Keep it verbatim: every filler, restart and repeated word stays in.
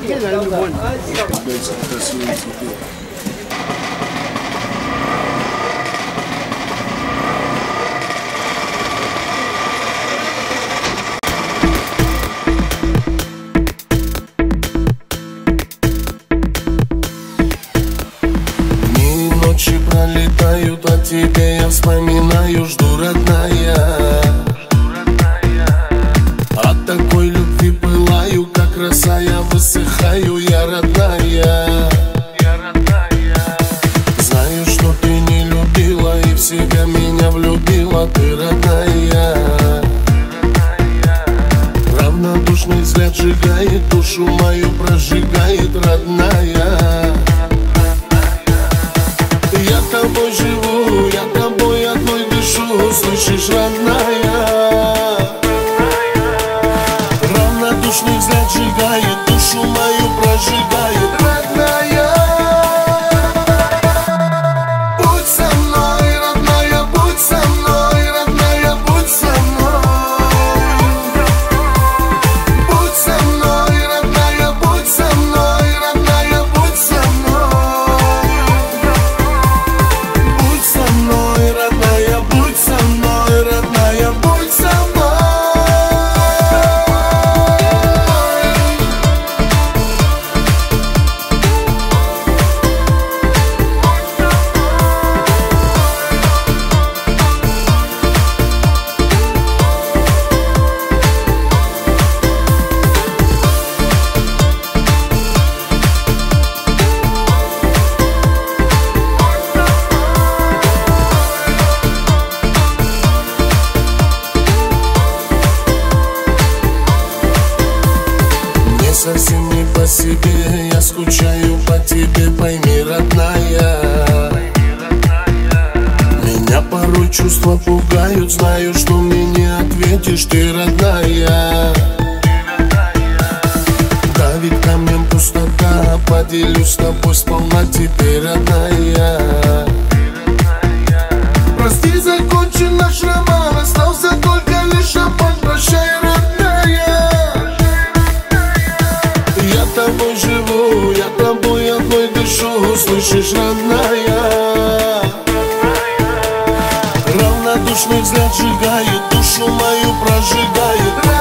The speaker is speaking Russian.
красивый цветы. Ночи пролетают, а тебе я вспоминаю, жду, родная. От такой любви пылаю, как роса, я высыхаю, я родная. Знаю, что ты не любила и в себя меня влюбила, ты родная. Равнодушный взгляд сжигает, душу мою прожигает, родная. Я тобой живу, я тобой одной дышу, слышишь, родная? Равнодушный взгляд сжигает, душу мою прожигает, родная. Будь со мной, родная, будь со мной, родная, будь со мной. Будь со мной, родная, будь со мной, родная, будь со мной. Будь со мной, родная, будь со мной, родная, будь со мной. Совсем не по себе, я скучаю по тебе, пойми, родная. Меня порой чувства пугают, знаю, что мне не ответишь, ты родная. Давит камнем пустота, поделюсь с тобой сполна теперь, родная. Прости, закончен наш роман, остался только лишь обман, прощай, родная. Я тобой живу, я тобой одной дышу, слышишь, родная? Равнодушный взгляд сжигает, душу мою прожигает.